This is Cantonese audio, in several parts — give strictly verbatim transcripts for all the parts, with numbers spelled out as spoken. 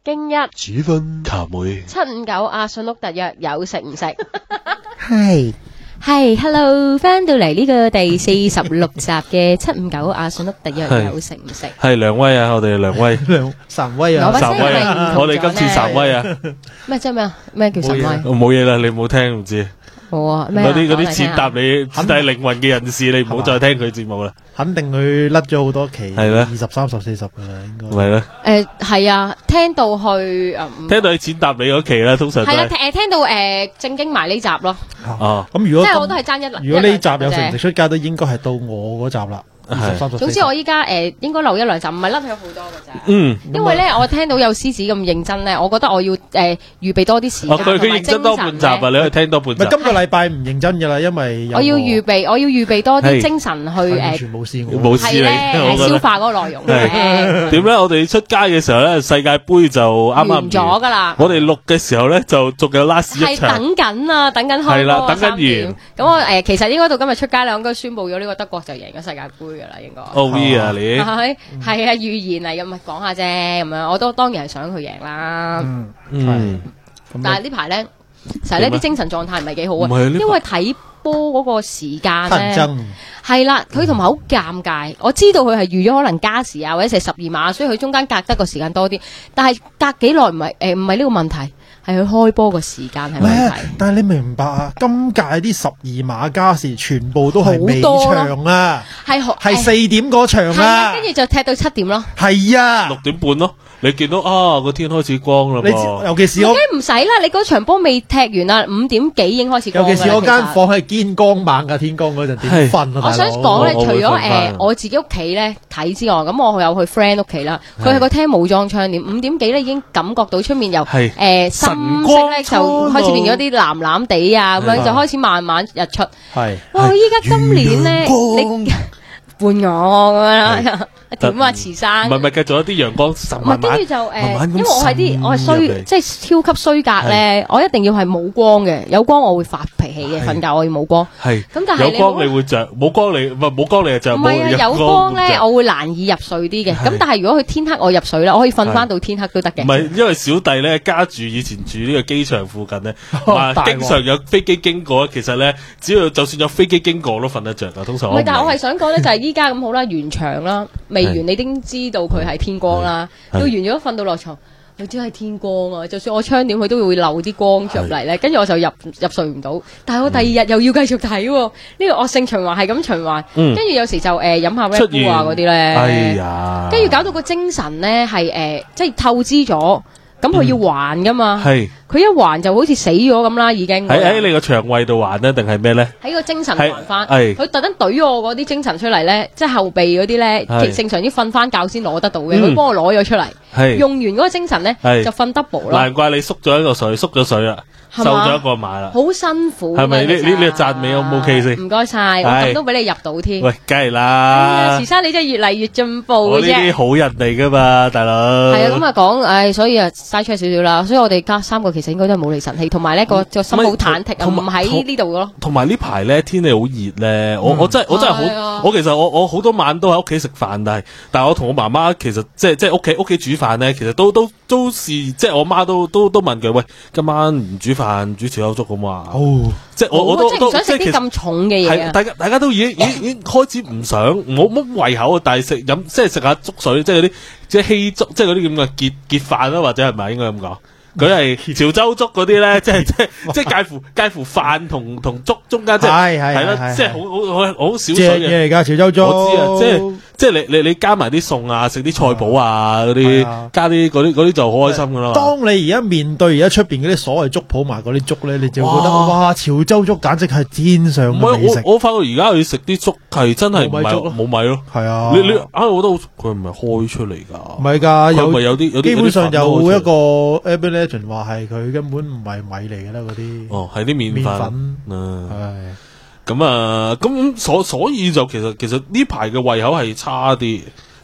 經一主分卡妹七五九阿信屋特約有食唔食？ 係係 ，Hello， 翻到嚟呢個第四十六集嘅七五九阿信屋特約有食唔食？ 係梁威啊，我哋梁威， 梁神威啊， 神威啊，我哋今次神威啊， 咩即係咩啊？咩叫神威？ 冇嘢啦，你冇聽唔知。 冇啊，咩嗰啲嗰啲踐踏你踐踏靈魂嘅人士，你唔好再聽佢節目啦。 肯定佢甩咗好多期， 係咧， 二十、三十、四十噶啦，應該係咧。 誒係啊，聽到去誒， 聽到佢踐踏你嗰期啦，通常係啦，誒聽到誒正經埋呢集咯。 哦， 咁如果即係我都係爭一， 如果呢集有食唔食出街，都應該係到我嗰集啦。二十、三十。 總之我依家誒應該留一兩集，唔係甩咗好多㗎咋。 嗯， 因為咧我聽到有獅子咁認真咧，我覺得我要誒預備多啲時間佢佢認真多半集啊，你可以聽多半集。 唔係今個禮拜唔認真㗎啦，因為我要預備，我要預備多啲精神去誒， 全冇試過， 冇試你， 係消化嗰個內容嘅。 點咧？我哋出街嘅時候咧，世界盃就啱啱完咗㗎啦。 我哋錄嘅時候咧，就仲有 last 一場。 係等緊啊，等緊開波。 係啦，等緊完。 咁我誒其實應該到今日出街咧，應該宣佈咗呢個德國就贏咗世界盃㗎啦，應該。 O V 啊，你係係啊，預言嚟嘅，咪講下啫咁樣。我都當然係想佢贏啦。 嗯嗯。 但係呢排咧，成日呢啲精神狀態唔係幾好啊， 因為睇波嗰個時間咧爭係啦，佢同埋好尷尬。我知道佢係預咗可能加時啊，或者成十二碼，所以佢中間隔得個時間多啲。但係隔幾耐唔係誒唔係呢個問題，係佢開波個時間係問題。 但係你明白啊？今屆啲十二碼加時全部都係尾場啊， 係係四點嗰場啊， 跟住就踢到七點咯。 係啊， 六點半咯。你見到啊個天開始光啦噃， 尤其是我， 梗唔使啦，你嗰場波未踢完啦，五點幾已經開始光啦。 尤其是我間房係堅光猛㗎，天光嗰陣點瞓啊？ 我想講咧，除咗誒我自己屋企咧睇之外，咁我有去 friend 屋企啦，佢係個廳冇裝窗簾，五點幾咧已經感覺到出面由誒深色咧就開始變咗啲藍藍地啊，咁樣就開始慢慢日出。 係哇！依家今年咧，你伴我咁樣啦。點啊，慈生？ 唔係唔係，繼續一啲陽光神慢慢， 跟住就誒，因為我係啲我係衰，即係超級衰格咧，我一定要係冇光嘅，有光我會發脾氣嘅，瞓覺我要冇光。 係咁，但係有光你會着，冇光你唔係冇光你就着。 唔係啊，有光咧我會難以入睡啲嘅。咁但係如果佢天黑我入睡咧，我可以瞓翻到天黑都得嘅。 唔係，因為小弟咧家住以前住呢個機場附近咧，啊經常有飛機經過，其實咧只要就算有飛機經過都瞓得着噶，通常。 唔係，但係我係想講咧，就係依家咁好啦，完場啦。未完你已經知道佢係天光啦，到完咗瞓到落床，佢只係天光啊！就算我窗簾佢都會漏啲光入嚟咧，跟住我就入入睡唔到。但係我第二日又要繼續睇喎，呢個惡性循環係咁循環，跟住有時就誒飲下 Red Bull 啊嗰啲咧， 哎呀， 跟住搞到個精神咧係誒即係透支咗，咁佢要還噶嘛，係佢一還就好似死咗咁啦，已經喺喺你個腸胃度還咧，定係咩咧？ 喺個精神還翻，佢特登懟我嗰啲精神出嚟咧，即係後備嗰啲咧，正常啲瞓翻覺先攞得到嘅，佢幫我攞咗出嚟，用完嗰個精神咧就瞓 double 咯。難怪你縮咗一個水，縮咗水啦，瘦咗一個碼啦， 好辛苦。 係咪？呢呢呢個讚美 O 唔 OK 先？ 唔該晒，我咁都俾你入到添。 喂，梗係啦， 時生你真係越嚟越進步嘅啫。 我呢啲好人嚟噶嘛，大佬。 係啊，咁啊講，唉，所以啊，嘥出少少啦。所以我哋家三個其實應該都係冇厘神氣，同埋咧個個心好忐忑啊，唔喺呢度咯。 同埋呢排咧天氣好熱咧，我我真係我真係好，我其實我我好多晚都喺屋企食飯，但係但係我同我媽媽其實即係即係屋企屋企煮飯咧，其實都都都是即係我媽都都都問佢，喂，今晚唔煮飯煮潮州粥咁啊？哦，即係我我都即係唔想食啲咁重嘅嘢啊！ 大家大家都已經已經已經開始唔想冇乜胃口啊，但係食飲即係食下粥水，即係嗰啲即係稀粥，即係嗰啲咁嘅結結飯啦，或者係咪應該咁講？佢係潮州粥嗰啲咧，即係即係即係介乎介乎飯同同粥中間，即係係啦，即係好好好好少水嘅嘢嚟㗎潮州粥。 我知啊，即係即係你你你加埋啲餸啊，食啲菜脯啊嗰啲，加啲嗰啲嗰啲就好開心噶啦。 當你而家面對而家出邊嗰啲所謂粥鋪埋嗰啲粥咧，你就會覺得哇，潮州粥簡直係天上嘅美食。 我我翻到而家去食啲粥係真係唔係冇米咯，係啊。你你啊，我覺得佢唔係開出嚟㗎， 唔係㗎，有有啲有啲基本上有一個話係佢根本唔係米嚟嘅啦，嗰啲哦係啲麵粉， 係咁啊，咁所所以就其實其實呢排嘅胃口係差啲，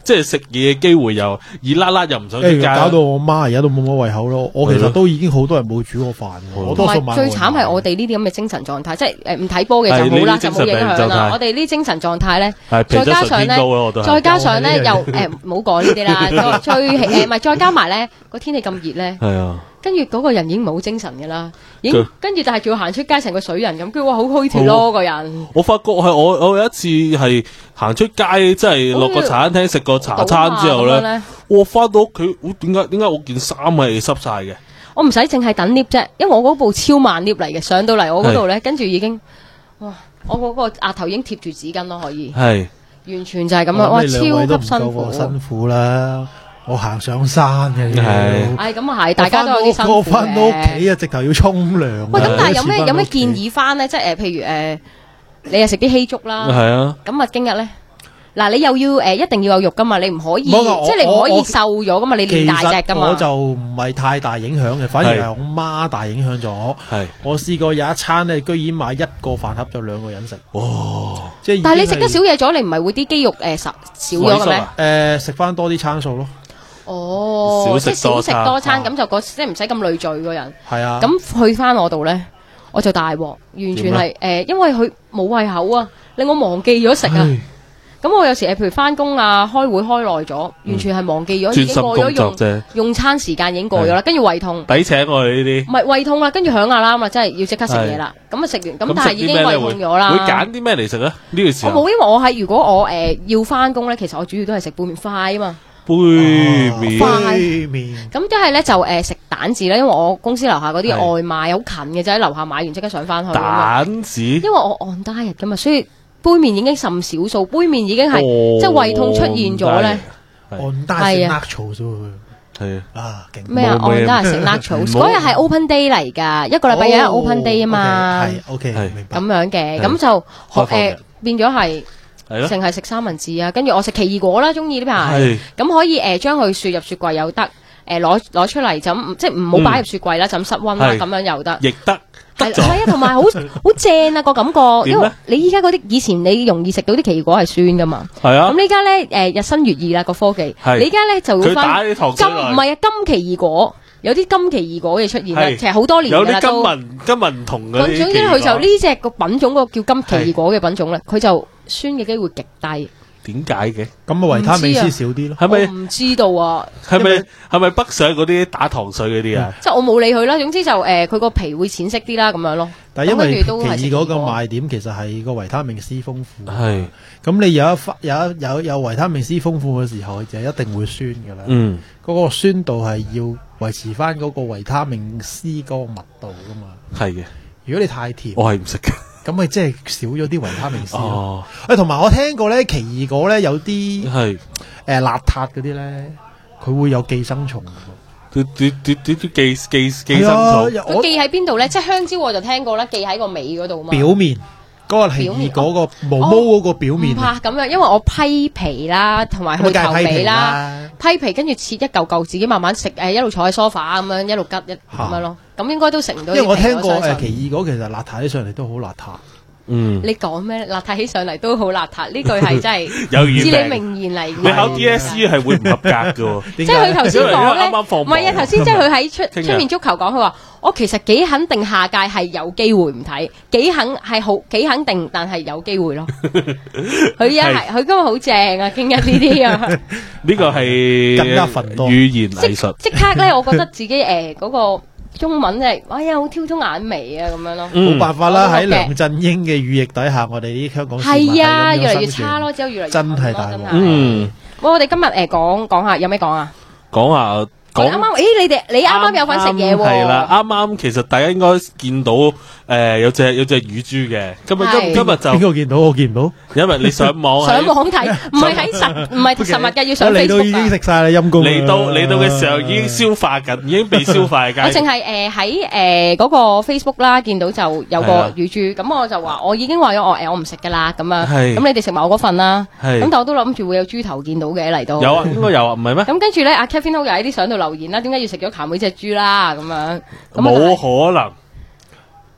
即係食嘢嘅機會又熱辣辣又唔想出誒街， 搞到我媽而家都冇乜胃口咯。我其係咯實都已經好多人冇煮過飯嘅，我同多數買埋最慘係我哋哋呢啲咁嘅精神狀態，即係誒唔睇波嘅就係冇啦， 呢啲就冇影響精神病狀態啦。我哋呢啲精神狀態咧， 係皮質醇再加上咧偏高咯，我都係再加上咧又又係呢誒唔好講呢啲啦，再最誒唔係再加埋咧個天氣咁熱咧。 係啊。 跟住嗰個人已經冇精神嘅啦，已經佢跟住但係仲要行出街成個水人咁，跟住哇好虛脱咯個人。 我發覺係我我有一次係行出街，即係落個茶餐廳食個茶餐之後咧咁樣咧， 我翻到屋企，我點解點解我件衫係濕晒嘅？ 我唔使淨係等 lift 啫，因為我嗰部超慢 lift 嚟嘅，上到嚟我嗰度咧，跟住已經哇，我嗰個額頭已經貼住紙巾咯，可以係完全就係咁樣，哇超級辛苦。 辛苦啦。我行上山嘅， 係唉，咁啊係，大家都有啲辛苦嘅。 我翻到屋企啊，直頭要沖涼。 喂，咁但係有咩有咩建議？ 議翻咧？即係誒，譬如誒，你又食啲稀粥啦， 係啊， 咁啊經日咧，嗱你又要誒一定要有肉噶嘛，你唔可以，即冇啊我係你唔可我以瘦咗噶嘛，你練大隻噶嘛。 我就唔係太大影響嘅，反而係我媽大影響咗。 係我試過有一餐咧，居然買一個飯盒就兩個人食。 哇！ 即係已經係， 但係你食得少嘢咗，你唔係會啲肌肉誒少少咗嘅咩？ 萎縮啊誒食翻多啲餐數咯。 哦， 少即係少食食多餐多餐， 啊咁就個即係唔使咁累贅個人。 係啊。 咁去翻我度咧，我就大鑊，完全係誒，因為佢冇胃口啊，令我忘記咗食啊。 唉咁我有時誒，譬如翻工啊、開會開耐咗，完全係忘記咗，已專心經過咗工作用啫， 用餐時間已經過咗啦，跟住胃痛。 抵請我哋呢啲。 唔係胃痛啦，跟住響阿啱啦，真係要即刻食嘢啦。咁啊食完，咁但係已經胃痛咗啦。 會揀啲咩嚟食咧？呢個時候我冇，因為我係如果我誒要翻工咧，其實我主要都係食杯麵快啊嘛。 杯麵飯杯麵咁一係咧就誒食蛋治啦，因為我公司樓下嗰啲係外賣好近嘅，就喺樓下買完即刻上翻去。 蛋治， 因為我 on diet 噶嘛，所以杯麵已經甚少數，杯麵已經係哦即係胃痛出現咗咧。 按單食係啊 nacho 啫喎。 係啊，勁咩啊冇咩 ？on diet 食 nachos 冇嗰日係 open day 嚟㗎，一個禮拜有一日 open day 啊嘛， 係 OK， 係明白。 咁樣嘅， 係咁就開放誒嘅變咗係。 係咯， 淨係食三文治啊，跟住我食奇異果啦，中意呢排係， 咁可以誒將佢雪入雪櫃又得，誒攞攞出嚟就咁即係唔好擺入雪櫃啦，就咁室溫啦， 係咁樣又得。 亦得得咗。 係係啊，同埋好好正啊個感覺， 點咧因為你依家嗰啲以前你容易食到啲奇異果係酸噶嘛， 係啊咁，呢家咧誒日新月異啦個科技， 係你依家咧就會佢打分啲糖金水落唔係啊金奇異果，有啲金奇異果嘅出現啦， 係其實好多年有啲金㗎啦都。 文金文同嗰啲咁總之佢就奇異果呢只個品種嗰個叫金奇異果嘅品種咧，佢就酸嘅機會極低。 點解嘅？ 咁啊維他命唔知 C 啊少啲咯。 係咪我唔知道啊。 係咪因為係咪北上嗰啲打糖水嗰啲啊？ 即係我冇理佢啦，總之就誒佢個皮會淺色啲啦，咁樣咯。 但係因為咁跟住都係食奇異果個奇異果賣點其實係個維他命 C 豐富。 係咁你有一忽有一有有維他命 C 豐富嘅時候，就一定會酸㗎啦。 嗯嗰個酸度係要維持翻嗰個維他命 C 嗰個密度噶嘛。 係嘅， 如果你太甜， 我係唔食嘅。 咁咪即係少咗啲維他命 C 咯。 哦， 誒，同埋我聽過咧，奇異果咧有啲係誒邋遢嗰啲咧，佢會有寄生蟲㗎喎。 啲啲啲啲啲寄寄寄生係啊蟲， 佢我寄喺邊度咧？即係香蕉我就聽過啦，寄喺個尾嗰度嘛。 表面嗰個奇異果個毛毛嗰個表面唔，怕咁樣，因為我批皮啦，同埋去咁梗頭係批皮尾啦， 啦。 批皮跟住切一嚿嚿，自己慢慢食，誒一路坐喺 sofa 咁樣，一路吉一咁樣咯。咁應該都食唔到因為啲皮。 我聽過相信誒奇異果其實邋遢起上嚟都好邋遢。 嗯， 你講咩？邋遢起上嚟都好邋遢，呢句係真係有語知你病。 名言嚟。 你考 D S E 係會唔合格嘅喎？ 即即係佢頭先講咧， 啱啱放榜唔係啊！頭先即係佢喺出聽日出面足球講，佢話我其實幾肯定下屆係有機會唔睇，幾肯係好幾肯定，但係有機會咯。佢而家係佢今日好正啊，經一呢啲啊， 呢個係更加份多語言藝術。 即刻咧，我覺得自己誒嗰個中文係，哎呀好挑通眼眉啊咁樣咯。 嗯冇辦法啦， 我都覺喺梁振英嘅羽翼底下，我哋啲香港市民係啊， 係咁樣越嚟越生存差咯，之後越嚟越真係大鑊慘咯真係嗯， 喂我哋今日誒講講下，有咩講啊？ 講下講我哋啱啱，咦你哋你啱啱有份食嘢喎？ 係啦，啱啱其實大家應該見到誒有隻有隻乳豬嘅，今日係今今日邊就個見到？我見唔到。 因為你上網上喺網睇，唔係喺實，唔係實物嘅，要上我嚟到已 Facebook 㗎經食晒啦，陰公啦。 嚟到嚟到嘅時候已經消化緊，已經被消化嘅階段。 我淨係誒喺誒嗰個 Facebook 啦，見到就有個係啊乳豬，咁我就話我已經話咗我誒我唔食噶啦，咁啊， 係咁你哋食埋我嗰份啦， 係咁但我都諗住會有豬頭見到嘅嚟到。 有啊，應該有啊，唔係咩？ 咁跟住咧，阿 Kevin Ho 又喺啲相度留言啦，點解要食咗鹹妹隻豬啦？咁樣，咁冇可能，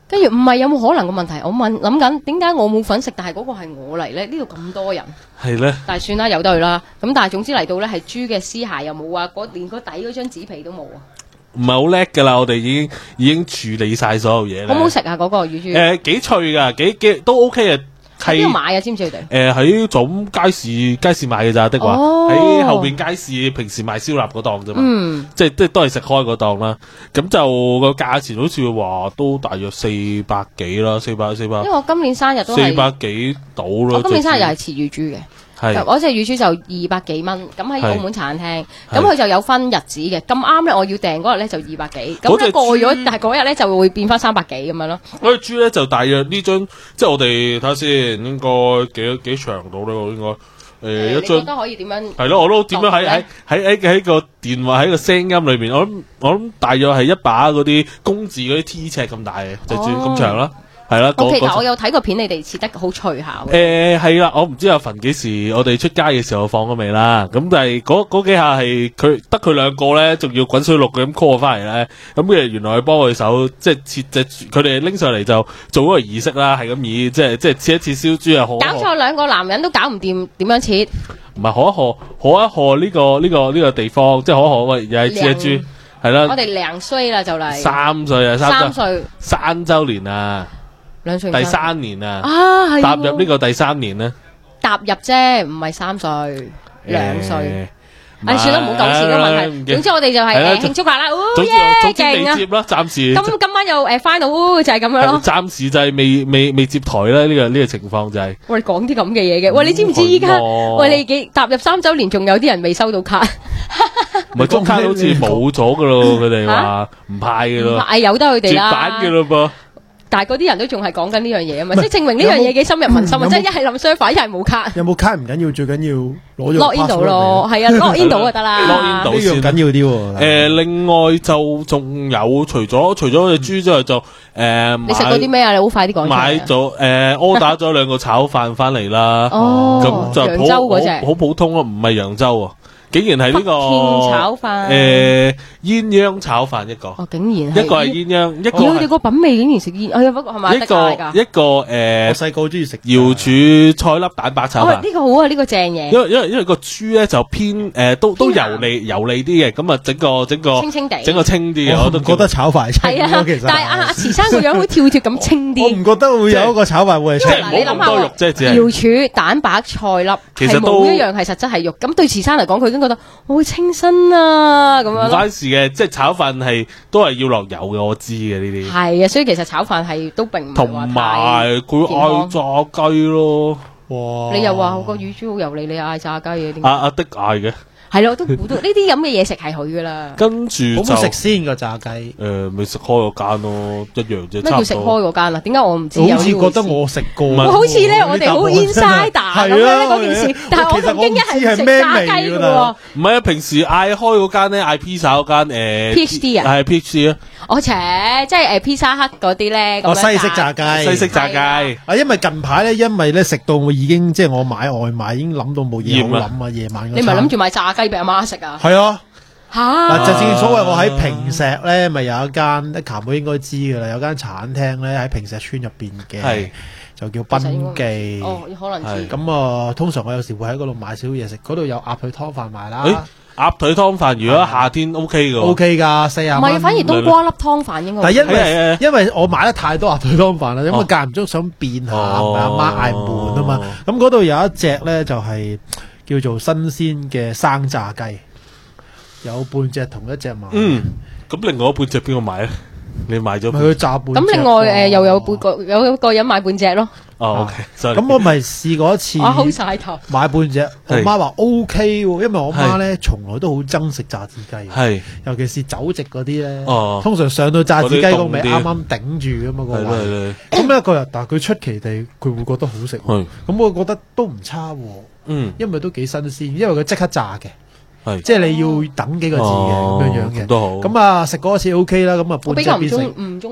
跟住唔係有冇可能個問題？我問諗緊點解我冇份食，但係嗰個係我嚟咧？呢度咁多人， 係咧， 但係算啦，由得佢啦。咁但係總之嚟到咧係豬嘅屍骸又冇啊，嗰連個底嗰張紙皮都冇啊。 唔係好叻噶啦，我哋已經已經處理晒所有嘢啦。 好唔好食啊？嗰、個乳豬？ 誒，幾脆噶，幾幾都 OK 嘅。 喺邊度買啊？知唔知佢哋？ 誒喺總街市街市買嘅咋的話， 哦喺後邊街市平時賣燒臘嗰檔啫嘛， 嗯， 即係即係都係食開嗰檔啦。咁就個價錢好似話都大約四百幾啦，四百四百因為我今年生日都係， 四百幾到啦。 我今年生日又係切乳豬嘅。 係我隻乳豬就二百幾蚊，咁喺澳門茶餐廳， 係咁佢就有分日子嘅，咁啱咧我要訂嗰日咧就二百幾，咁嗰隻咧過咗豬， 但係嗰日咧就會變翻三百幾咁樣咯。 嗰隻豬咧就大約呢張，即係我哋睇下先，應該幾幾長到咧？應該誒、呃、一你覺張得可以點樣？ 係咯，我都點樣喺喺喺喺喺個電話喺個聲音裏邊，我諗我諗大約係一把嗰啲公字嗰啲 T 尺咁大嘅，就轉咁長啦。係啦， 我其實嗰我有睇過片，你哋切得好脆下嘅。 誒係啦，我唔知阿馮幾時我哋出街嘅時候放咗未啦。咁但係嗰嗰幾下係佢得佢兩個咧，仲要滾水淥嘅咁 call 翻嚟咧。咁嘅原來佢幫佢手，即係切隻豬，佢哋拎上嚟就做嗰個儀式啦，係咁以即係即係切一切燒豬啊，好搞錯兩個男人都搞唔掂，點樣切？ 唔係可一賀可一賀呢個呢個呢個地方，即係可一賀喂又係切一豬係啦。 我哋兩歲啦就嚟三歲啊， 三歲三週年啊！ 兩歲第三年啊， 啊係踏入呢個第三年咧， 踏入啫，唔係三歲兩歲。 誒唉，算啦，唔好講錢嘅問題。總之我哋就係誒慶祝下啦， 總之耶總之勁啊！ 未接啦，暫時咁今晚又誒 final 就係咁樣咯。 暫時就係未未未接台啦，呢個呢個情況就係。 我哋講啲咁嘅嘢嘅，喂，你知唔知依家係喎喂你幾踏入三週年，仲有啲人未收到卡？ 唔係張卡好似冇咗噶咯，佢哋話唔派噶咯， 係由得佢哋絕版啦噶。咯噃。 但係嗰啲人都仲係講緊呢樣嘢啊嘛， 唔係即係證明呢樣嘢幾深入民心啊！ 有冇即係一係冧 server，一係冇卡有冇卡唔緊要，最緊要攞咗 lock in 到咯，係啊 lock in 到就得 lock in 啦。 到呢樣緊要啲喎。 誒，另外就仲有除咗除咗隻豬之外，就誒你食過啲咩啊？你好快啲講出嚟啊。 買咗誒 order 咗兩個炒飯翻嚟啦。 哦咁，就揚州嗰隻好好普通咯，唔係揚州啊，竟然係呢個北芡炒飯誒鴛organis炒飯一個， 哦，竟然一個係鴛鴦，一個咦佢哋係個品味竟然食煙，哎呀不過係咪一得街㗎？ 個一個我誒細個中意食瑤柱菜粒蛋白炒哦， 飯。 呢個好啊，呢個正嘢， 因為因為因為個豬咧就偏誒都都油偏鹹膩油膩啲嘅，咁啊整個整個清清地整個清啲嘅，我都我唔覺得炒飯係係啊清咯，其實。 但係阿阿慈生個樣好跳跳咁清啲我唔。覺得會有一個炒飯會係即係清。 嗱，你諗唔好咁多肉下啫只係瑤柱蛋白菜粒，係其實都冇一樣係實質係肉。咁對慈生嚟講，佢已經覺得我會清新啊咁樣唔咯。 關事嘅，即係炒飯係都係要落油嘅，我知嘅呢啲。 係啊，所以其實炒飯係都並唔係同話埋佢健康嗌炸雞咯， 哇！ 你又話個乳豬好油膩，你又嗌炸雞嘅點解？ 阿阿的嗌嘅， 係咯，我都估到呢啲咁嘅嘢食係佢噶啦。 跟住好唔就好食先個炸雞？ 誒未食開嗰間咯，一樣啫，差唔咩叫食開多。 嗰間啊？點解我唔知有呢好似覺得我食過喎。 唔係哇好似咧我哋好呢啲答案 insider 咁樣咧嗰件事，但係我同京一係唔食炸雞嘅喎。 唔係啊，平時嗌開嗰間咧，嗌 pizza 嗰間誒 PhD 啊係 P H D 啊， 我扯，即係誒披薩克嗰啲咧，咁哦， 樣西式炸雞， 西式炸雞。 係啊，因為近排咧，因為咧食到我已經即係我買外賣已經諗到冇嘢好諗啊，夜晚嗰你咪餐諗住買炸雞俾阿媽食啊？ 係啊， 嚇！ 嗱就正所謂我喺平石咧，咪有一間，一琴妹應該知噶啦，有間茶餐廳咧喺平石村入邊嘅係， 就叫賓記。 哦，可能知。 咁啊，通常我有時會喺嗰度買少少嘢食，嗰度有鴨腿湯飯賣誒啦鴨腿湯飯，如果夏天 OK 嘅喎。 ，OK 噶，四廿唔係，反而冬瓜粒湯飯應該。 但係因係係係為因為我買得太多鴨腿湯飯啦，因為哦間唔中想變下， 哦唔係阿媽嗌悶啊嘛。咁嗰度有一隻咧就係叫做新鮮嘅生炸雞，有半隻同一隻賣。 嗯，咁另外一半隻邊個買咧？你買咗咪半？ 佢炸半隻。 咁另外誒又有半個有一個人買半隻咯， 哦，OK，sorry。 咁我咪試過一次我 hold 晒頭。 買半隻，我係媽話 O K 喎，因為我媽咧從來都好憎食炸子雞， 係尤其是酒席嗰啲咧， 哦通常上到炸子雞個味嗰啲凍啲啱啱頂住噶嘛個係咯係胃。 咯， 咁一個日，但係佢出奇地佢會覺得好食喎， 係咁我覺得都唔差喎， 嗯因為都幾新鮮，因為佢即刻炸嘅， 係即係你要等幾個字嘅咁樣樣嘅。 咁都好。 咁啊食嗰次 O K 啦，咁啊我比較唔半隻變成中唔中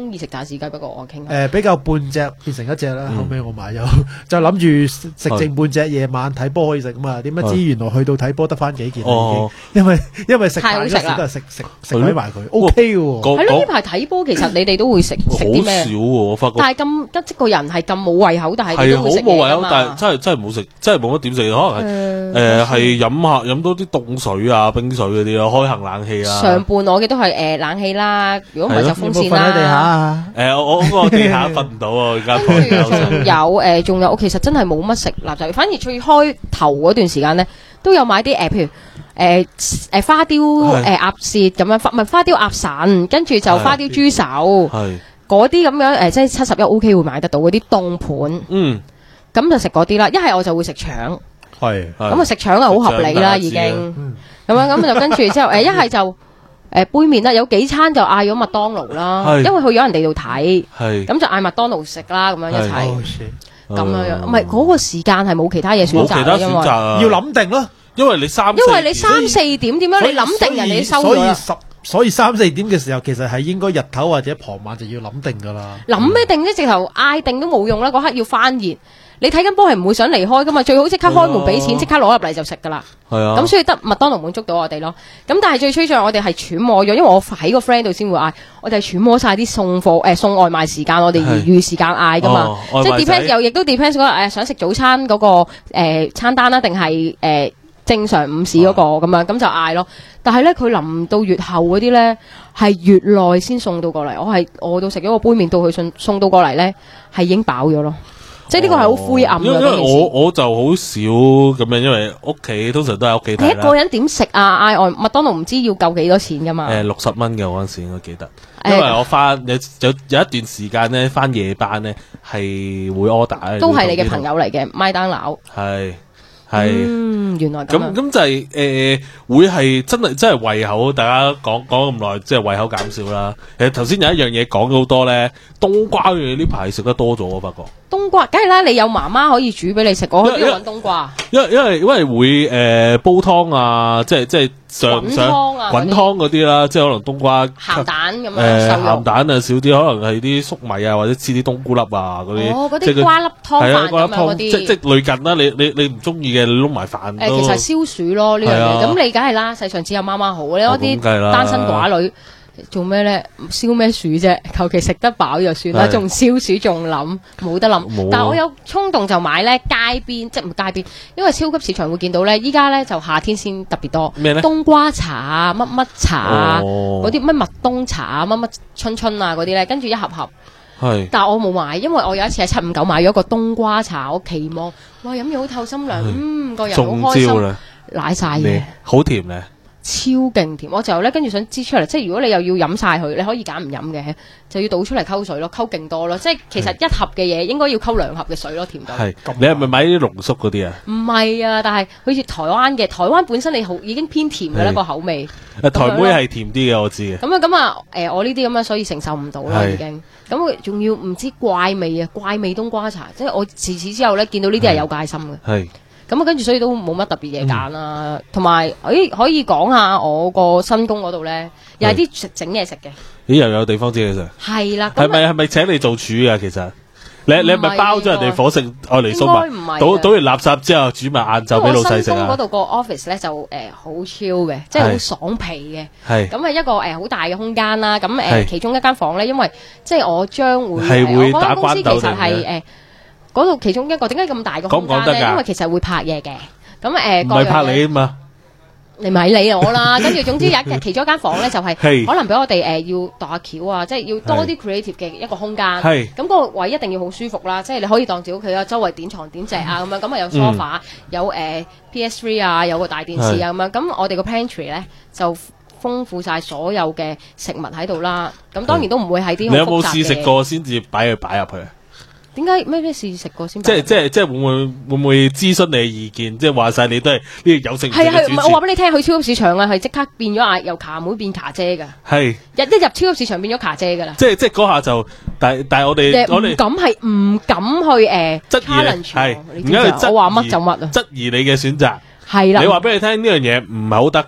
中意食炸子雞，不過我傾下。 誒比較半隻變成一隻啦，後尾我買咗，就諗住食剩半隻，夜晚睇波可以食啊嘛。點不知原來去到睇波得翻幾件啦已經，因為因為食飯嗰時都係食食食鬼埋佢，O K 嘅喎。 係咯，呢排睇波其實你哋都會食食啲咩？ 好少喎，我發覺。 但係咁即個人係咁冇胃口，但係你都會食嘢㗎嘛。 係好冇胃口，但係真係真係冇食，真係冇乜點食，可能係誒係飲下飲多啲凍水啊、冰水嗰啲咯，開行冷氣啊。 上半我嘅都係誒冷氣啦，如果唔係就風扇啦。 瞓喺地下啊？ 誒我我個地下瞓唔到啊，而家跟住仲有誒，仲有我其實真係冇乜食垃圾，反而最開頭嗰段時間咧，都有買啲誒，譬如誒誒花雕誒鴨舌咁樣，唔係花雕鴨腎，跟住就花雕豬手，嗰啲咁樣誒，即係七十一 O K 會買得到嗰啲凍盤， 嗯， 咁就食嗰啲啦。一係我就會食腸， 係咁啊食腸係好合理啦，已經咁樣咁就跟住之後誒，一係就誒杯麵啦，有幾餐就嗌咗麥當勞啦，因為去咗人哋度睇，咁就嗌麥當勞食啦，咁樣一齊咁樣樣，唔係嗰個時間係冇其他嘢選擇，因為要諗定咯。 因為你三， 因為你三四點點樣，你諗定人哋收咗啦。 所以所以三四點嘅時候，其實係應該日頭或者傍晚就要諗定噶啦。 諗咩定啫？直頭嗌定都冇用啦，嗰刻要翻熱。你睇緊波係唔會想離開噶嘛？最好即刻開門俾錢，即刻攞入嚟就食噶啦。 係啊。 咁所以得麥當勞滿足到我哋咯。咁但係最衰在我哋係揣摩咗，因為我喺個 friend 度先會嗌，我哋係揣摩晒啲送貨誒送外賣時間，我哋預時間嗌噶嘛。即係 depends 又亦都 depends 嗰誒想食早餐嗰個誒餐單啦，定係誒。正常午市嗰個咁樣，咁就嗌咯。但係咧，佢臨到越後嗰啲咧，係越耐先送到過嚟。我係我到食咗個杯麵，到佢送送到過嚟咧，係已經飽咗咯。即係呢個係好灰暗嘅。 因為我我就好少咁樣，因為屋企通常都喺屋企睇啦。 你一個人點食啊？嗌外麥當勞唔知要夠幾多錢噶嘛？ 誒六十蚊嘅嗰陣時應該記得，因為我翻有有有一段時間咧翻夜班咧係會 order。 都係你嘅朋友嚟嘅麥當勞。 係。係， 嗯，原來咁咁咁就係、是、誒、呃，會係真係真係胃口，大家講講咁耐，即係胃口減少啦。誒，頭先有一樣嘢講咗好多咧，冬瓜嘅呢排食得多咗，我發覺。 冬瓜，梗係啦，你有媽媽可以煮俾你食，我去邊度搵冬瓜？ 因為因為因為會誒、呃、煲湯啊，即係即係上上滾湯嗰啲啦，即係可能冬瓜鹹蛋咁樣， 誒鹹蛋啊少啲，可能係啲粟米啊或者黐啲冬菇粒啊嗰啲。 哦，嗰啲瓜粒湯飯咁樣嗰啲， 即即類近啦。你你你唔中意嘅，你撈埋飯。 誒，其實消暑咯呢樣嘢，咁你梗係啦，世上只有媽媽好。你嗰啲單身寡女。做咩咧？燒咩鼠啫？求其食得飽就算啦，仲燒鼠仲諗，冇得諗。但係我有衝動就買咧街邊，即係唔街邊，因為超級市場會見到咧，依家咧就夏天先特別多。 咩咧？ 冬瓜茶啊，乜乜茶啊，嗰啲乜麥冬茶啊，乜乜春春啊嗰啲咧，跟住一盒盒。 係。但係我冇買，因為我有一次喺七五九買咗個冬瓜茶，我期望哇飲嘢好透心涼，嗯個人好開心，瀨晒嘢， 好甜咧。 超勁甜，我就咧跟住想擠出嚟，即係如果你又要飲晒佢，你可以揀唔飲嘅，就要倒出嚟溝水咯，溝勁多咯，即係其實一盒嘅嘢應該要溝兩盒嘅水咯，甜到。係， 你係咪買啲濃縮嗰啲啊？ 唔係啊，但係好似台灣嘅，台灣本身你好已經偏甜嘅啦個口味。 誒，台妹係甜啲嘅，我知嘅。 咁啊咁啊，誒我呢啲咁樣，所以承受唔到啦已經。咁仲要唔知怪味啊，怪味冬瓜茶，即係我自此之後咧見到呢啲係有戒心嘅。係。咁啊，跟住所以都冇乜特別嘢揀啦，同埋誒可以講下我個新工嗰度咧，又係啲整嘢食嘅。咦， 又有地方整嘢食？ 係啦， 係咪係咪請你做廚啊？其實你你係咪包咗人哋伙食愛嚟送埋？倒倒完垃圾之後煮埋晏晝俾老細食啊！ 新工嗰度個 office 咧就誒好 chill 嘅，即係好爽皮嘅。係咁係一個誒好大嘅空間啦。咁誒其中一間房咧，因為即係我將會係會打關鬥嘅。其實係誒。嗰度其中一個點解咁大個空間咧？因為其實會拍嘢嘅，咁誒， 唔係拍你啊嘛， 你咪理我啦。跟住總之有一其中一間房咧，就係可能俾我哋誒要度下橋啊，即係要多啲 creative 嘅一個空間。係咁個位一定要好舒服啦，即係你可以當自己屋企啦，周圍點床點席啊咁樣，咁啊有 sofa，有誒 P S three 啊，有個大電視啊咁樣。咁我哋個 pantry 咧就豐富晒所有嘅食物喺度啦。咁當然都唔會係啲。你有冇試食過先至擺去擺入去啊？ 點解咩咩試食過先？ 即係即係即係會唔會會唔會諮詢你嘅意見？即係話晒你都係呢個有性。 係係唔係？我話俾你聽，去超級市場啊，係即刻變咗啊，由卡妹變卡姐噶。係一一入超級市場變咗卡姐噶啦。即係即係嗰下就，但但係我哋我哋唔敢係唔敢去誒質疑係，而家我話乜就乜啊！ 質疑你嘅選擇。 係啦， 你話俾你聽呢樣嘢唔係好得嘅，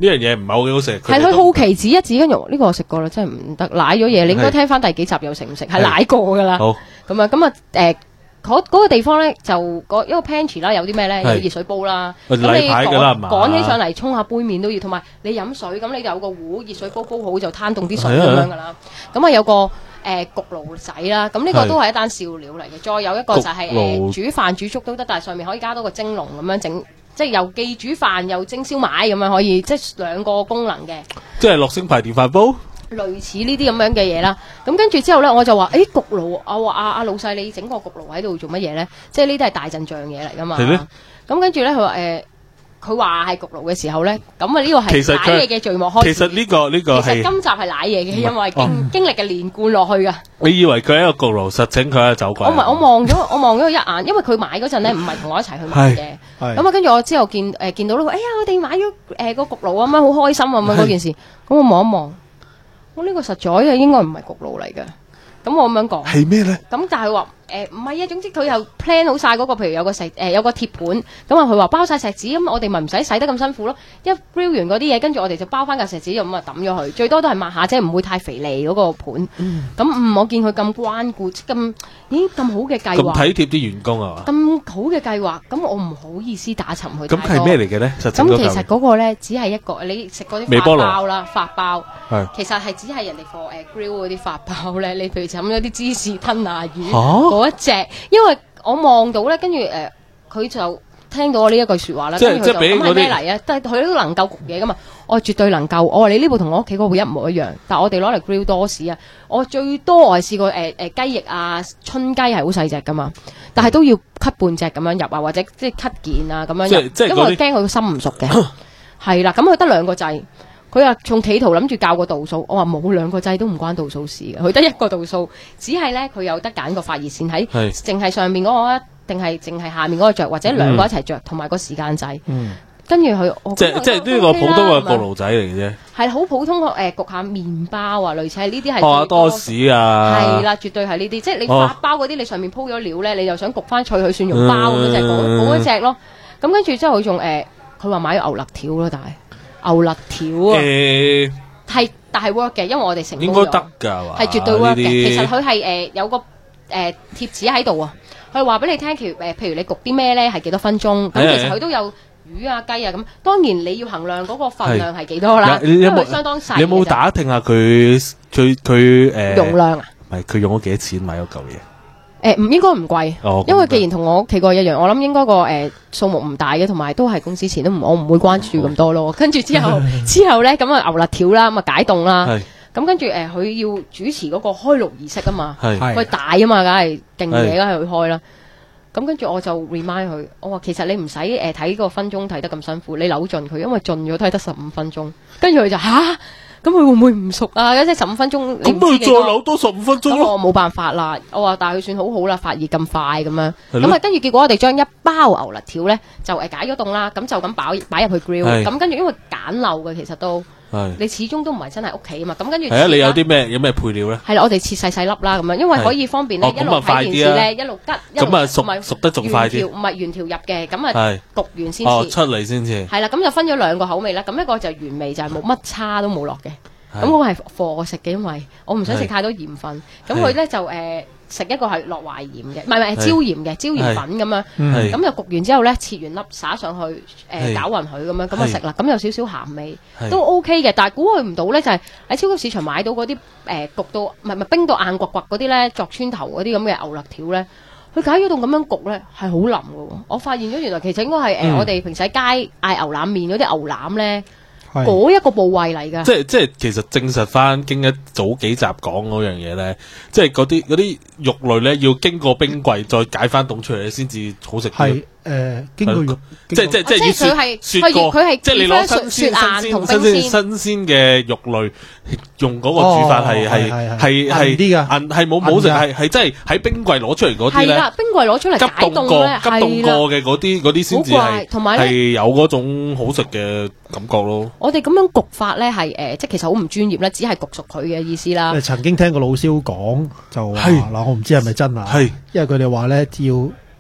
呢樣嘢唔係好好食。 係佢好奇指一指，跟住呢個我食過啦，真係唔得，舐咗嘢。你應該聽翻第幾集又食唔食？係舐過噶啦。 好咁啊，咁啊，誒。嗰嗰個地方咧就嗰一個 pantry 啦，有啲咩咧？有熱水煲啦，咁你趕趕起上嚟沖下杯麵都要，同埋你飲水咁你就有個壺熱水煲煲好就攤凍啲水咁樣噶啦。咁啊有個誒焗爐仔啦，咁呢個都係一單笑料嚟嘅。再有一個就係誒煮飯煮粥都得，但係上面可以加多個蒸籠咁樣整，即係又既煮飯又蒸燒賣咁樣可以，即係兩個功能嘅。即係六星牌電飯煲。 類似呢啲咁樣嘅嘢啦，咁跟住之後咧，我就話：，誒焗爐，我話阿阿老細，你整個焗爐喺度做乜嘢咧？即係呢啲係大陣仗嘢嚟噶嘛。係咧。咁跟住咧，佢話誒，佢話係焗爐嘅時候咧，咁啊呢個係舐嘢嘅序幕開始。 其實呢個呢個係。其實今集係舐嘢嘅，因為經經歷嘅連貫落去噶。 你以為佢係一個焗爐，實情佢係走鬼。 我唔係，我望咗，我望咗佢一眼，因為佢買嗰陣咧，唔係同我一齊去買嘅。咁啊，跟住我之後見誒見到咧，哎呀，我哋買咗誒個焗爐啊，咁樣好開心啊，咁樣嗰件事。咁我望一望。我呢個實在係應該唔係焗爐嚟嘅，咁我咁樣講係咩咧？ 咁但係佢話誒唔係啊，總之佢又 plan 好晒嗰個，譬如有個石誒有個鐵盤，咁啊佢話包晒石子，咁我哋咪唔使洗得咁辛苦咯。一 grill 完嗰啲嘢，跟住我哋就包翻嚿石子，咁啊抌咗佢，最多都係抹下啫，唔會太肥膩嗰個盤。咁嗯，嗯，我見佢咁關顧，咁咦咁好嘅計劃， 咁體貼啲員工啊嘛， 咁好嘅計劃，咁我唔好意思打沉佢。 咁係咩嚟嘅咧？咁其實嗰個咧只係一個，你食嗰啲法包啦，法包，其實係只係人哋貨誒 grill 嗰啲法包咧。你譬如飲咗啲芝士吞拿魚嗰一隻，因為我望到咧，跟住誒佢就聽到我呢一句説話啦。 即係即係俾嗰啲咩嚟啊？但係佢都能夠焗嘢噶嘛。我絕對能夠。我話你呢部同我屋企嗰部一模一樣，但係我哋攞嚟 grill 多士啊。我最多我係試過誒誒雞翼啊，春雞係好細隻噶嘛，但係都要 cut 半隻咁樣入啊，或者即係 cut 件啊咁樣入，因為驚佢心唔熟嘅。係啦，咁佢得兩個掣。佢話仲企圖諗住教個度數，我話冇兩個掣都唔關度數事嘅，佢得一個度數，只係咧佢有得揀個發熱線喺，淨係上面嗰個，定係淨係下面嗰個着，或者兩個一齊着，同埋個時間掣。嗯，跟住佢， 即即係呢個普通嘅焗爐仔嚟嘅啫。係好普通嘅誒焗下麵包啊，類似係呢啲係。 哦，多士啊。 係啦，絕對係呢啲，即係你發包嗰啲，你上面鋪咗料咧，你就想焗翻脆佢蒜蓉包咁樣，就係嗰嗰一隻咯。咁跟住之後佢仲誒，佢話買咗牛肋條咯，但係。牛肋條啊，係、欸、但係 work 嘅，因為我哋成功應該得㗎，係絕對 work 嘅。其實佢係誒有個誒、呃、貼紙喺度啊，佢話俾你聽，譬如誒譬如你焗啲咩咧，係幾多分鐘，咁其實佢都有魚啊雞啊咁。當然你要衡量嗰個份量係幾多啦，因為相當細。 你有冇打聽下佢佢佢誒容量啊？ 唔係佢用咗幾多錢買嗰嚿嘢？ 誒唔應該唔貴， 哦、 因為既然同我屋企個一樣，我諗應該個誒數目唔大嘅，同埋都係公司錢，都唔我唔會關注咁多咯。哦、跟住之後之後咧，咁啊牛肋條啦，咁啊解凍啦，咁跟住誒佢要主持嗰個開爐儀式啊嘛，佢大啊嘛，梗係勁嘢，梗係佢開啦。咁跟住我就 remind 佢，我話其實你唔使誒睇個分鐘睇得咁辛苦，你扭盡佢，因為盡咗都係得十五分鐘。跟住佢就吓。咁佢會唔會唔熟啊？即係十五分鐘， 咁佢再扭多十五分鐘咯。 我冇辦法啦，我話但係佢算好好啦，發熱咁快咁樣。咁啊，跟住結果我哋將一包牛肋條咧就誒解咗凍啦，咁就咁擺擺入去 grill。咁跟住因為簡陋嘅其實都，你始終都唔係真係屋企啊嘛。咁跟住係啊，你有啲咩有咩配料咧？ 係啦，我哋切細細粒啦咁樣，因為可以方便咧一路睇電視咧，一路吉。 咁啊熟熟得仲快啲。 唔係原條入嘅，咁啊焗完先至。 哦，出嚟先至。 係啦，咁就分咗兩個口味啦。咁一個就原味，就係冇乜叉都冇落嘅。咁我係貨我食嘅，因為我唔想食太多鹽分。咁佢咧就誒食一個係落淮鹽嘅，唔係唔係椒鹽嘅椒鹽粉咁樣。咁就焗完之後咧，切完粒灑上去，誒攪勻佢咁樣，咁就食啦。咁有少少鹹味，都 OK 嘅。但係估佢唔到咧，就係喺超級市場買到嗰啲誒焗到唔係唔係冰到硬刮刮嗰啲咧，鑿穿頭嗰啲咁嘅牛肋條咧，佢解咗凍咁樣焗咧係好腍嘅。我發現咗原來其實應該係誒我哋平時喺街嗌牛腩麵嗰啲牛腩咧。嗰一個部位嚟㗎， 即係即係其實證實翻經一早幾集講嗰樣嘢咧，即係嗰啲嗰啲肉類咧要經過冰櫃再解翻凍出嚟先至好食。係誒，經過肉，即係即係即係要雪雪過， 佢係即係你攞新鮮新鮮新鮮新鮮嘅肉類，用嗰個煮法係係係係啲㗎，係係冇冇食係係真係喺冰櫃攞出嚟嗰啲咧。係啦， 冰櫃攞出嚟解凍咧， 急凍過嘅嗰啲嗰啲先至係係有嗰種好食嘅感覺咯。 我哋咁樣焗法咧係誒，即係其實好唔專業咧，只係焗熟佢嘅意思啦。 曾經聽過老蕭講就話嗱，我唔知係咪真啊，因為佢哋話咧要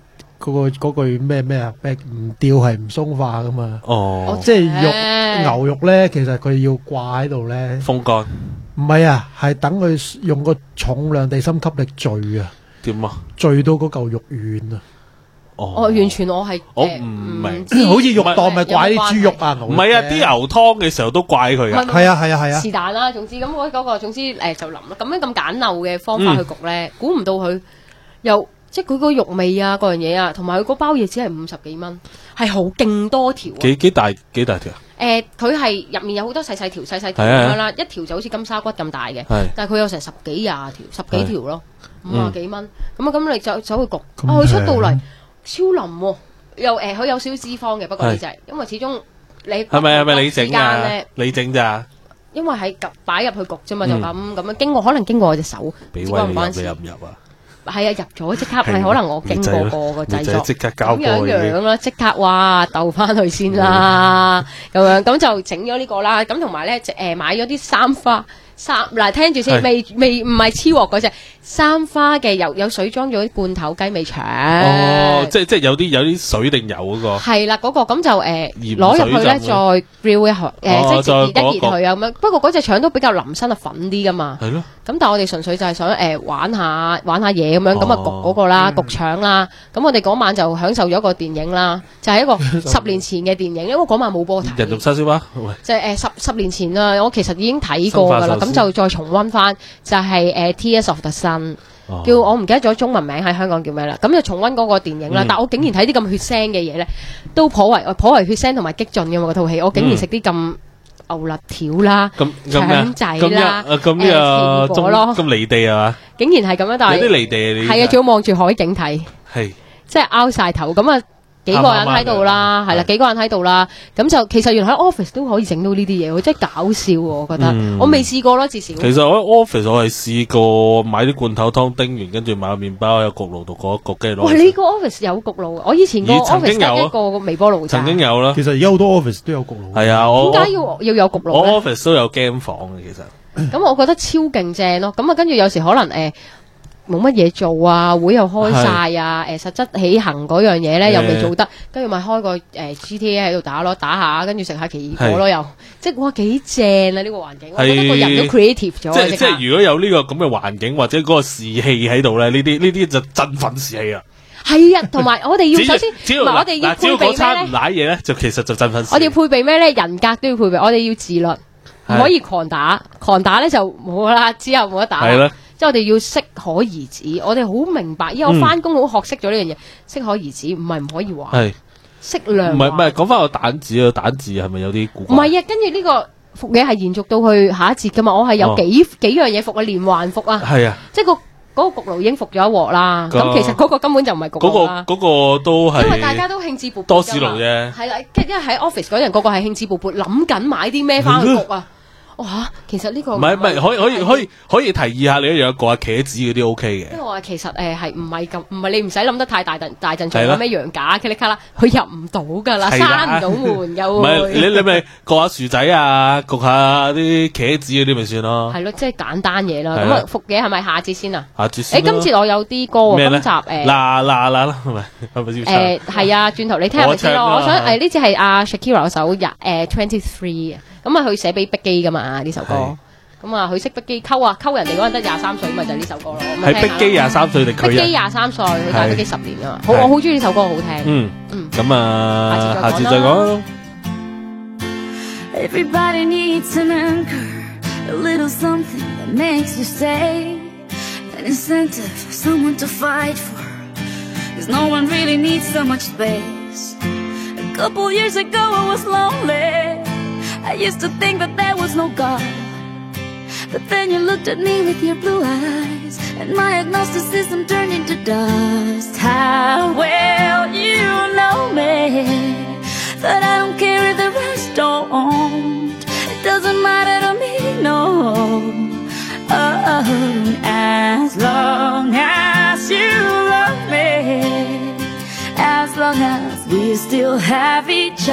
嗰個嗰句咩咩啊咩唔吊係唔鬆化噶嘛。 哦， 即係肉牛肉咧，其實佢要掛喺度咧， 風乾。 唔係啊，係等佢用個重量地心吸力聚啊。 點啊？ 聚到嗰嚿肉軟啊！ 哦， 我完全我係我唔明， 好似肉檔咪掛啲豬肉啊， 唔係啊，啲牛湯嘅時候都怪佢噶， 係啊係啊係啊， 是但啦。總之咁我嗰個總之誒就淋啦，咁樣咁簡陋嘅方法去焗咧，估唔到佢又即係佢個肉味啊，嗰樣嘢啊，同埋佢嗰包嘢只係五十幾蚊，係好勁多條。 幾幾大幾大條啊？ 誒，佢係入面有好多細細條細細條咁樣啦，一條就好似金沙骨咁大嘅，但係佢有成十幾廿條，十幾條咯，五啊幾蚊。咁啊咁你走走去焗，啊佢出到嚟超腍喎，又誒佢有少少脂肪嘅，不過呢隻，因為始終你係咪係咪你整啊？你整咋？因為喺擺入去焗啫嘛，就咁咁樣經過，可能經過我隻手，唔關唔關事。入唔入啊？係啊，入咗即刻，係可能我經過過個製作， 即刻交過咁樣樣啦，即刻哇鬥翻去先啦，咁樣咁就整咗呢個啦，咁同埋咧誒買咗啲三花。三嗱，聽住先，未未唔係黐鑊嗰隻三花嘅，有有水裝咗啲罐頭雞尾腸。 哦，即即有啲有啲水定油嗰個。係啦，嗰個咁就誒攞入去咧，再 grill 一下，誒即係熱一熱佢啊咁樣。不過嗰隻腸都比較腍身啊，粉啲噶嘛。係咯。咁但係我哋純粹就係想誒玩下玩下嘢咁樣，咁啊焗嗰個啦，焗腸啦。咁我哋嗰晚就享受咗一個電影啦，就係一個十年前嘅電影，因為嗰晚冇波睇。 人肉叉燒包。 就係誒十十年前啦，我其實已經睇過噶啦。咁就再重溫翻，就係誒 Tears of the Sun，叫我唔記得咗中文名喺香港叫咩啦。咁就重溫嗰個電影啦。但我竟然睇啲咁血腥嘅嘢咧，都頗為頗為血腥同埋激進嘅嘛嗰套戲。我竟然食啲咁牛肋條啦、腸仔啦、誒甜果咯， 咁離地係嘛？ 竟然係咁樣，但係有啲離地係啊，仲要望住海景睇，係即係拗晒頭咁啊！幾個人喺度啦，係啦，幾個人喺度啦，咁就其實原來喺 office 都可以整到呢啲嘢，真係搞笑喎！我覺得我未試過咯，至少。 其實我喺 office 我係試過買啲罐頭湯叮完，跟住買個麵包喺焗爐度焗一焗，跟住攞。 哇！你個 office 有焗爐？我以前個 office 得一個微波爐。 曾經有啦。 其實而家好多 office 都有焗爐。 係啊，我點解要要有焗爐？ 我 office 都有 game 房嘅，其實。 咁我覺得超勁正咯！咁啊，跟住有時可能誒。冇乜嘢做啊，會又開晒啊，誒實質起行嗰樣嘢咧又未做得，跟住咪開個誒 G T A 喺度打咯，打下跟住食下奇異果咯，又即係哇幾正啊呢個環境，我覺得個人都 creative 咗。 即即係如果有呢個咁嘅環境或者嗰個士氣喺度咧，呢啲呢啲就振奮士氣啦。係啊，同埋我哋要首先，唔係我哋要配備咩咧？ 餐唔瀨嘢咧，就其實就振奮士氣。 我哋要配備咩咧？人格都要配備，我哋要自律，唔可以狂打，狂打咧就冇啦，之後冇得打。係啦。即係我哋要適可而止，我哋好明白，因為我翻工好學識咗呢樣嘢，適可而止，唔係唔可以玩，係適量。唔係唔係，講翻個蛋字啊，蛋字係咪有啲古怪？唔係啊，跟住呢個服嘢係延續到去下一節噶嘛，我係有幾、哦、幾樣嘢服啊，連環服啊，係啊，即係個嗰個焗爐已經服咗一鑊啦。咁、那個、其實嗰個根本就唔係焗爐啦，嗰、那個嗰個都係因為大家都興致勃勃，多士爐啫。係啦，因為喺 office 嗰人個個係興致勃勃，諗緊買啲咩翻去焗啊。哇，其實呢個唔係唔係可以可以可以可以提議下你一樣過下茄子嗰啲 O K 嘅。因為我話其實誒係唔係咁唔係你唔使諗得太大陣大陣仗，咩羊架噼里卡啦，佢入唔到㗎啦，閂唔到門又。唔係你你咪焗下薯仔啊，焗下啲茄子嗰啲咪算咯。係咯，即係簡單嘢啦。咁啊，復嘢係咪下節先啊？下節先。誒，今節我有啲歌喎，今集誒。嗱嗱嗱啦，係咪係咪要唱？誒係啊，轉頭你聽下先咯。我想誒呢次係阿 Shakira 嗰首日誒 Twenty Three 啊。咁啊，佢寫俾碧基噶嘛呢首歌，咁啊佢識碧基溝啊溝人哋嗰陣得廿三歲，咪就係呢首歌咯。係碧基廿三歲定佢？碧基廿三歲，佢大碧基十年啊嘛。好，我好中意呢首歌，好聽。嗯嗯，咁啊，下次再講。Everybody needs an anchor, a little something that makes you stay, an incentive, someone to fight for, 'cause no one really needs so much space. A couple years ago I was lonely.I used to think that there was no God, but then you looked at me with your blue eyes, and my agnosticism turned into dust. How well you know me, that I don't care if the rest don't. It doesn't matter to me, no. Oh, as long as you love me, as long as we still have each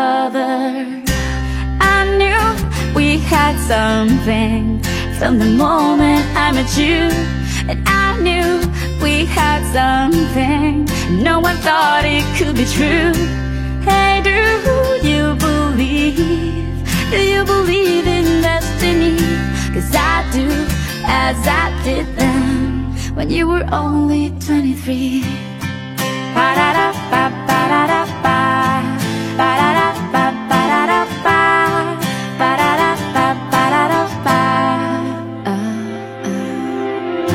other.I knew we had something from the moment I met you. and I knew we had something. No one thought it could be true. Hey, do you believe? Do you believe in destiny? 'Cause I do, as I did then, when you were only twenty-three. Ba-da-da-ba, ba-da-da-ba, ba-da-da-ba, ba-da-da-ba, ba-da-da-ba, ba-da-da-ba. Uh, uh.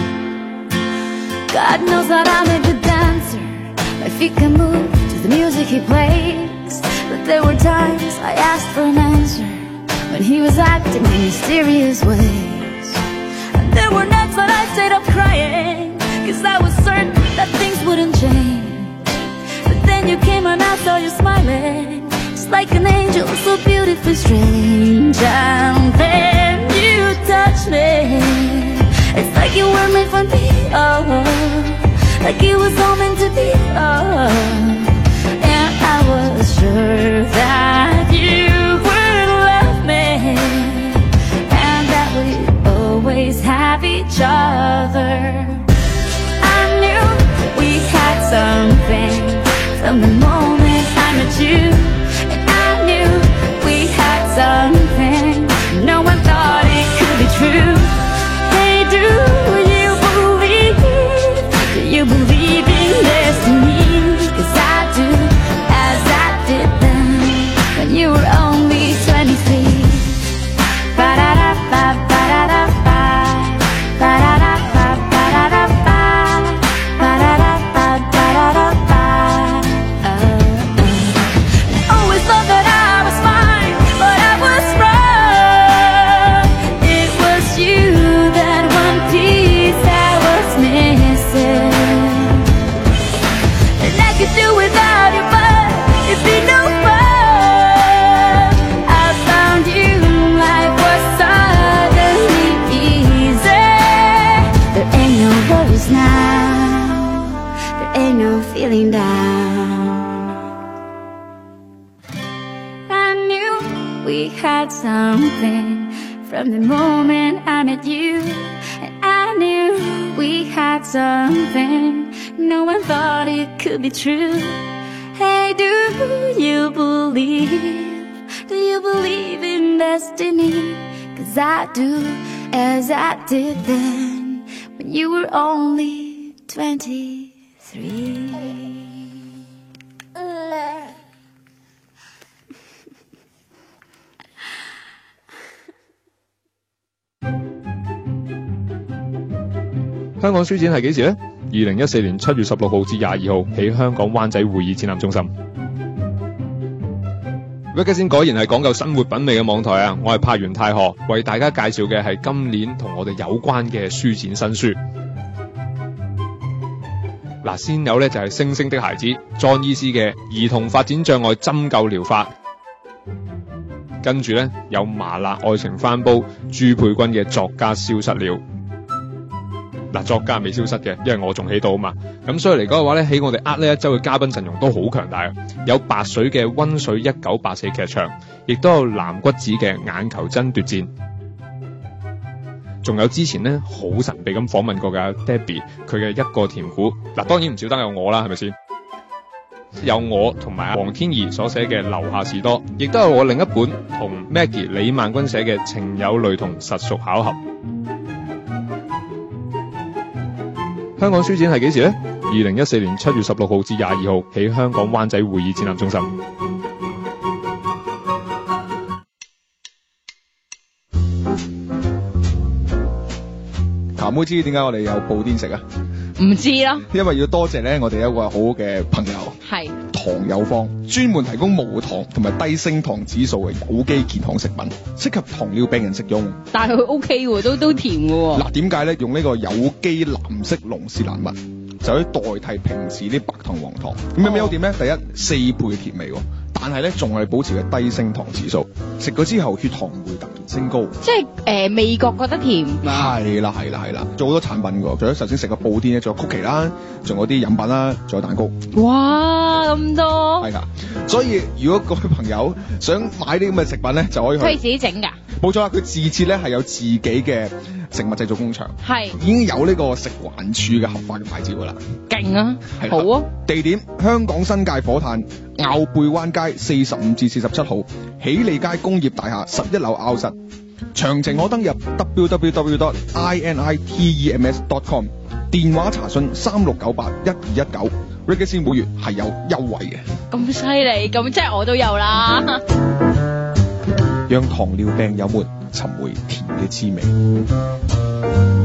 God knows that I'm a good dancer. My feet can move to the music he plays. But there were times I asked for an answer when he was acting in mysterious ways. And there were nights that I stayed up crying, 'cause I was certain that things wouldn't change. But then you came and I saw you smiling, just like an angel, so beautifully strange. And then you touched me, it's like you were made for me, oh, like it was all meant to be, oh. And I was sure that you would love me, and that we'd always have each other. I knew we had something from the moment I met you, and I knew we had something. No one thought it could be true. Hey, do you believe? Do you believe in destiny? 'Cause I do, as I did then, when you were only twenty-three. Ba-da-da-ba, ba-da-da-ba, ba-da-da-ba, ba-da-da-ba, ba-da-da-ba, ba-da-da-ba. Uh, uh. I always thought that I was fine, but I was wrong. It was you, that one piece I was missing. And I could do without you, but it'd be no fun. I found you, life was suddenly easy. There ain't no worries now, there ain't no feeling down. I knew we had something from the moment I met you, and I knew we had something. No one thought it could be true. Hey, do you believe? Do you believe in destiny? 'Cause I do, as I did then, when you were only twenty-three. 香港書展係幾時呢？二零一四年七月十六號至廿二號喺香港灣仔會議展覽中心。Magazine 果然係講究生活品味嘅網台啊！我係柏原太河，為大家介紹嘅係今年同我哋有關嘅書展新書。嗱，先有呢就係《星星的孩子》莊醫師嘅兒童發展障礙針灸療法，跟住呢，有麻辣愛情翻煲朱佩君嘅作家消失了。嗱，作家未消失嘅，因為我仲喺度啊嘛。咁所以嚟講嘅話咧，喺我哋呃呢一周嘅嘉賓陣容都好強大啊！有白水嘅溫水一九八四劇場，亦都有藍骨子嘅眼球爭奪戰，仲有之前咧好神秘咁訪問過嘅 Debbie 佢嘅一個甜故。嗱，當然唔少得有我啦，係咪先？有我同埋黃天怡所寫嘅《樓下士多》，亦都有我另一本同 Maggie 李萬君寫嘅《情有雷同，實屬巧合》。香港書展係幾時呢？二零一四年七月十六號至廿二號喺香港灣仔會議展覽中心。 譚妹知點解我哋有布甸食啊？ 唔知咯， 因為要多謝咧，我哋有一個好好嘅朋友， 係糖友坊，專門提供無糖同埋低升糖指數嘅有機健康食品，適合糖尿病人食用。 但係佢 O K 喎，都都甜嘅喎。 嗱，點解咧？用呢個有機藍色龍舌蘭蜜，就可以代替平時啲白糖黃糖。咁有咩優點咧？第一，四倍嘅甜味喎。但係咧，仲係保持嘅低升糖指數，食咗之後血糖唔會突然升高，即係誒、呃、味覺覺得甜。 係啦係啦係啦，做好多產品㗎，除咗頭先食個布甸咧，仲有曲奇啦，仲有啲飲品啦，仲有蛋糕。 哇，咁多！ 係㗎，所以如果各位朋友想買啲咁嘅食品咧，就可以去。 佢係自己整㗎？ 冇錯啦，佢自設咧係有自己嘅食物製造工場， 係已經有呢個食環署嘅合法嘅牌照㗎啦。 勁啊， 係啦好啊， 地點香港新界火炭坳背灣街四十五至四十七號喜利街工業大廈十一樓坳室。詳情可登入 w w w dot i n i t e m s dot com， 電話查詢三六九八一二一九。Reggae 先每月係有優惠嘅。 咁犀利，咁即係我都有啦。 讓糖尿病友們尋回甜嘅滋味。